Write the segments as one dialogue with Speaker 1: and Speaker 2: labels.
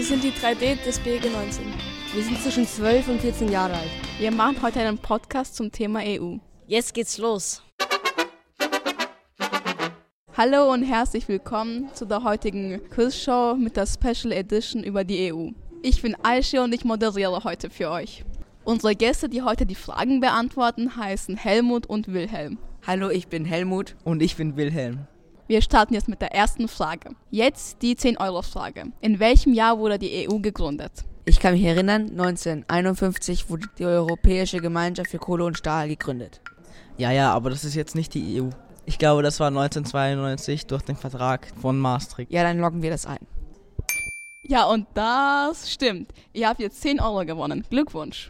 Speaker 1: sind die 3D des BG 19.
Speaker 2: Wir sind zwischen 12 und 14 Jahre alt.
Speaker 3: Wir machen heute einen Podcast zum Thema EU.
Speaker 4: Jetzt geht's los.
Speaker 3: Hallo und herzlich willkommen zu der heutigen Quizshow mit der Special Edition über die EU. Ich bin Aisha und ich moderiere heute für euch. Unsere Gäste, die heute die Fragen beantworten, heißen Helmut und Wilhelm.
Speaker 5: Hallo, ich bin Helmut und ich bin Wilhelm.
Speaker 3: Wir starten jetzt mit der ersten Frage. Jetzt die 10-Euro-Frage. In welchem Jahr wurde die EU gegründet?
Speaker 5: Ich kann mich erinnern, 1951 wurde die Europäische Gemeinschaft für Kohle und Stahl gegründet.
Speaker 6: Ja, aber das ist jetzt nicht die EU. Ich glaube, das war 1992 durch den Vertrag von Maastricht.
Speaker 5: Ja, dann loggen wir das ein.
Speaker 3: Ja, und das stimmt. Ihr habt jetzt 10 Euro gewonnen. Glückwunsch.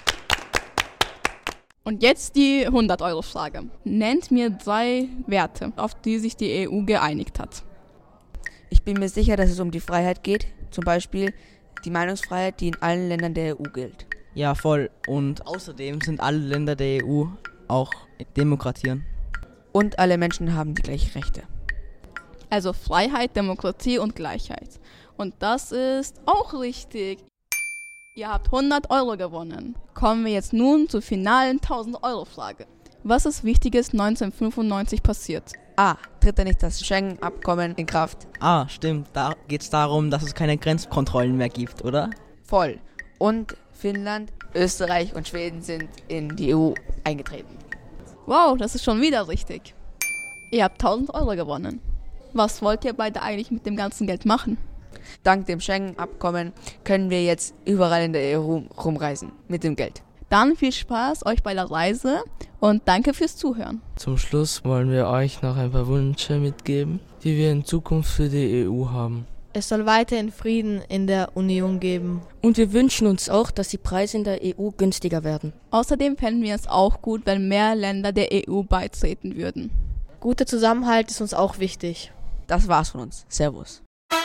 Speaker 3: Und jetzt die 100-Euro-Frage. Nennt mir 3 Werte, auf die sich die EU geeinigt hat.
Speaker 5: Ich bin mir sicher, dass es um die Freiheit geht. Zum Beispiel die Meinungsfreiheit, die in allen Ländern der EU gilt.
Speaker 6: Ja, voll. Und außerdem sind alle Länder der EU auch Demokratien.
Speaker 5: Und alle Menschen haben die gleichen Rechte.
Speaker 3: Also Freiheit, Demokratie und Gleichheit. Und das ist auch richtig. Ihr habt 100 Euro gewonnen. Kommen wir jetzt nun zur finalen 1000-Euro-Frage. Was ist Wichtiges 1995 passiert?
Speaker 5: A. Tritt da nicht das Schengen-Abkommen in Kraft?
Speaker 6: Stimmt. Da geht es darum, dass es keine Grenzkontrollen mehr gibt, oder?
Speaker 5: Voll. Und Finnland, Österreich und Schweden sind in die EU eingetreten.
Speaker 3: Wow, das ist schon wieder richtig. Ihr habt 1000 Euro gewonnen. Was wollt ihr beide eigentlich mit dem ganzen Geld machen?
Speaker 5: Dank dem Schengen-Abkommen können wir jetzt überall in der EU rumreisen mit dem Geld.
Speaker 3: Dann viel Spaß euch bei der Reise und danke fürs Zuhören.
Speaker 7: Zum Schluss wollen wir euch noch ein paar Wünsche mitgeben, die wir in Zukunft für die EU haben.
Speaker 4: Es soll weiterhin Frieden in der Union geben.
Speaker 2: Und wir wünschen uns auch, dass die Preise in der EU günstiger werden.
Speaker 3: Außerdem fänden wir es auch gut, wenn mehr Länder der EU beitreten würden.
Speaker 4: Guter Zusammenhalt ist uns auch wichtig.
Speaker 5: Das war's von uns. Servus.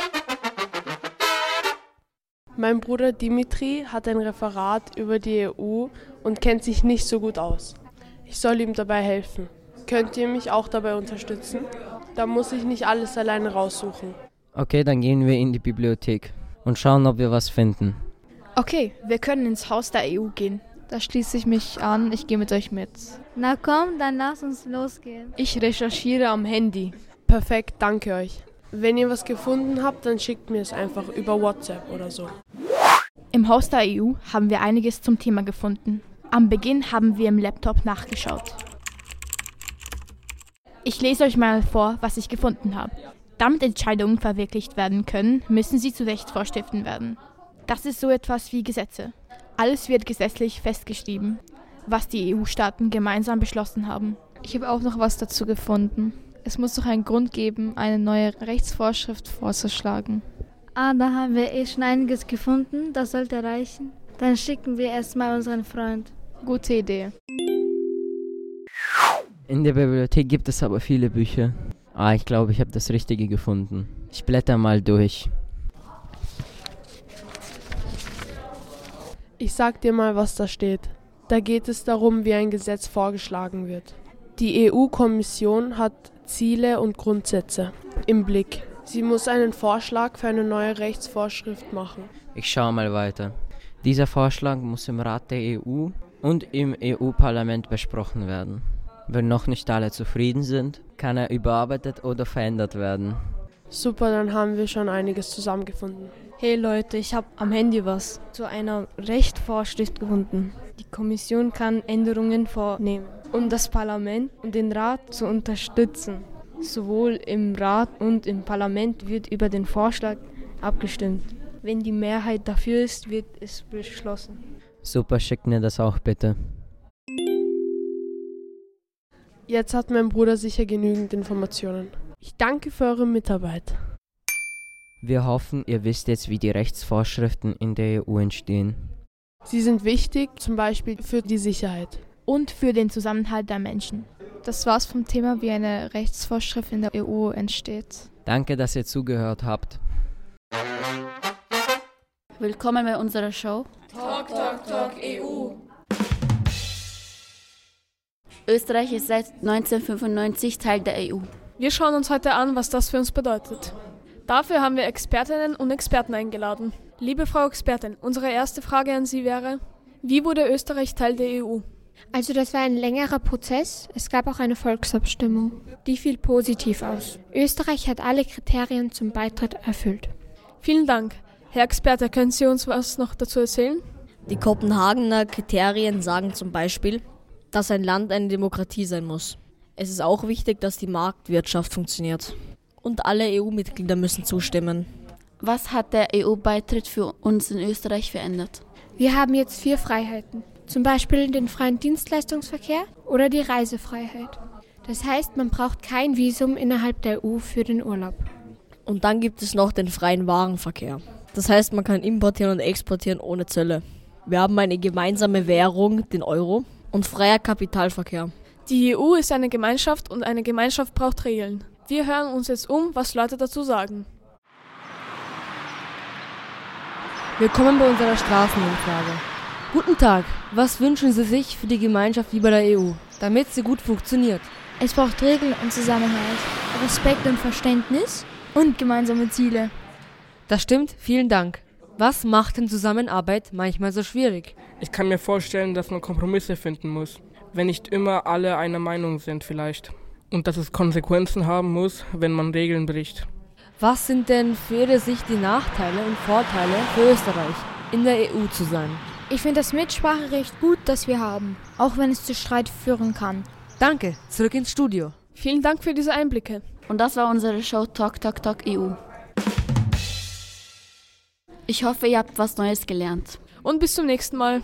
Speaker 1: Mein Bruder Dimitri hat ein Referat über die EU und kennt sich nicht so gut aus. Ich soll ihm dabei helfen. Könnt ihr mich auch dabei unterstützen? Da muss ich nicht alles alleine raussuchen.
Speaker 8: Okay, dann gehen wir in die Bibliothek und schauen, ob wir was finden.
Speaker 9: Okay, wir können ins Haus der EU gehen. Da schließe ich mich an, ich gehe mit euch mit.
Speaker 10: Na komm, dann lass uns losgehen.
Speaker 9: Ich recherchiere am Handy.
Speaker 1: Perfekt, danke euch. Wenn ihr was gefunden habt, dann schickt mir es einfach über WhatsApp oder so.
Speaker 9: Im Haus der EU haben wir einiges zum Thema gefunden. Am Beginn haben wir im Laptop nachgeschaut. Ich lese euch mal vor, was ich gefunden habe. Damit Entscheidungen verwirklicht werden können, müssen sie zu Rechtsvorschriften werden. Das ist so etwas wie Gesetze. Alles wird gesetzlich festgeschrieben, was die EU-Staaten gemeinsam beschlossen haben.
Speaker 10: Ich habe auch noch was dazu gefunden. Es muss doch einen Grund geben, eine neue Rechtsvorschrift vorzuschlagen. Da haben wir schon einiges gefunden, das sollte reichen. Dann schicken wir erstmal unseren Freund.
Speaker 9: Gute Idee.
Speaker 8: In der Bibliothek gibt es aber viele Bücher. Ich glaube, ich habe das Richtige gefunden. Ich blätter mal durch.
Speaker 1: Ich sag dir mal, was da steht. Da geht es darum, wie ein Gesetz vorgeschlagen wird. Die EU-Kommission hat Ziele und Grundsätze im Blick. Sie muss einen Vorschlag für eine neue Rechtsvorschrift machen.
Speaker 8: Ich schaue mal weiter. Dieser Vorschlag muss im Rat der EU und im EU-Parlament besprochen werden. Wenn noch nicht alle zufrieden sind, kann er überarbeitet oder verändert werden.
Speaker 1: Super, dann haben wir schon einiges zusammengefunden.
Speaker 2: Hey Leute, ich habe am Handy was zu einer Rechtsvorschrift gefunden. Die Kommission kann Änderungen vornehmen, um das Parlament und den Rat zu unterstützen. Sowohl im Rat und im Parlament wird über den Vorschlag abgestimmt. Wenn die Mehrheit dafür ist, wird es beschlossen.
Speaker 8: Super, schickt mir das auch bitte.
Speaker 1: Jetzt hat mein Bruder sicher genügend Informationen. Ich danke für eure Mitarbeit.
Speaker 8: Wir hoffen, ihr wisst jetzt, wie die Rechtsvorschriften in der EU entstehen.
Speaker 1: Sie sind wichtig, zum Beispiel für die Sicherheit.
Speaker 9: Und für den Zusammenhalt der Menschen.
Speaker 10: Das war's vom Thema, wie eine Rechtsvorschrift in der EU entsteht.
Speaker 8: Danke, dass ihr zugehört habt.
Speaker 4: Willkommen bei unserer Show
Speaker 11: Talk, Talk, Talk EU.
Speaker 4: Österreich ist seit 1995 Teil der EU.
Speaker 1: Wir schauen uns heute an, was das für uns bedeutet. Dafür haben wir Expertinnen und Experten eingeladen.
Speaker 12: Liebe Frau Expertin, unsere erste Frage an Sie wäre, wie wurde Österreich Teil der EU?
Speaker 13: Also das war ein längerer Prozess. Es gab auch eine Volksabstimmung. Die fiel positiv aus. Österreich hat alle Kriterien zum Beitritt erfüllt.
Speaker 12: Vielen Dank. Herr Experte, können Sie uns was noch dazu erzählen?
Speaker 14: Die Kopenhagener Kriterien sagen zum Beispiel, dass ein Land eine Demokratie sein muss. Es ist auch wichtig, dass die Marktwirtschaft funktioniert. Und alle EU-Mitglieder müssen zustimmen.
Speaker 4: Was hat der EU-Beitritt für uns in Österreich verändert?
Speaker 13: Wir haben jetzt 4 Freiheiten. Zum Beispiel den freien Dienstleistungsverkehr oder die Reisefreiheit. Das heißt, man braucht kein Visum innerhalb der EU für den Urlaub.
Speaker 14: Und dann gibt es noch den freien Warenverkehr. Das heißt, man kann importieren und exportieren ohne Zölle. Wir haben eine gemeinsame Währung, den Euro, und freier Kapitalverkehr.
Speaker 12: Die EU ist eine Gemeinschaft und eine Gemeinschaft braucht Regeln. Wir hören uns jetzt was Leute dazu sagen.
Speaker 15: Willkommen bei unserer Straßenumfrage. Guten Tag, was wünschen Sie sich für die Gemeinschaft wie bei der EU, damit sie gut funktioniert?
Speaker 10: Es braucht Regeln und Zusammenhalt, Respekt und Verständnis und gemeinsame Ziele.
Speaker 15: Das stimmt, vielen Dank. Was macht denn Zusammenarbeit manchmal so schwierig?
Speaker 16: Ich kann mir vorstellen, dass man Kompromisse finden muss, wenn nicht immer alle einer Meinung sind vielleicht. Und dass es Konsequenzen haben muss, wenn man Regeln bricht.
Speaker 15: Was sind denn für Ihre Sicht die Nachteile und Vorteile für Österreich, in der EU zu sein?
Speaker 10: Ich finde das Mitspracherecht gut, das wir haben, auch wenn es zu Streit führen kann.
Speaker 15: Danke, zurück ins Studio.
Speaker 12: Vielen Dank für diese Einblicke.
Speaker 4: Und das war unsere Show Talk Talk Talk EU. Ich hoffe, ihr habt was Neues gelernt.
Speaker 12: Und bis zum nächsten Mal.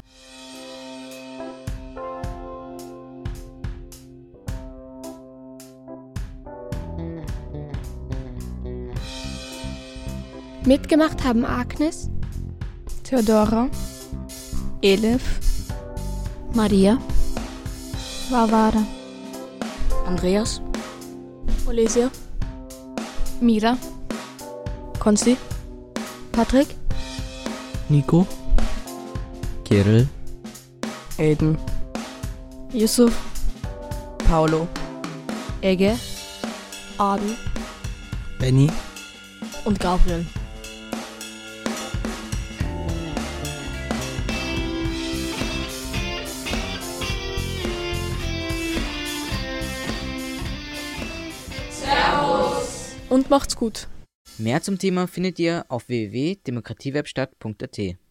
Speaker 13: Mitgemacht haben Agnes,
Speaker 9: Theodora,
Speaker 3: Elif,
Speaker 4: Maria,
Speaker 9: Varvara,
Speaker 14: Andreas,
Speaker 12: Olesia,
Speaker 9: Mira,
Speaker 12: Konsti,
Speaker 10: Patrick,
Speaker 7: Nico,
Speaker 8: Kirill,
Speaker 14: Aiden,
Speaker 12: Yusuf,
Speaker 5: Paulo,
Speaker 15: Ege,
Speaker 12: Aden
Speaker 7: Benny
Speaker 14: und Gabriel.
Speaker 11: Servus.
Speaker 12: Und macht's gut.
Speaker 17: Mehr zum Thema findet ihr auf www.demokratiewebstadt.at.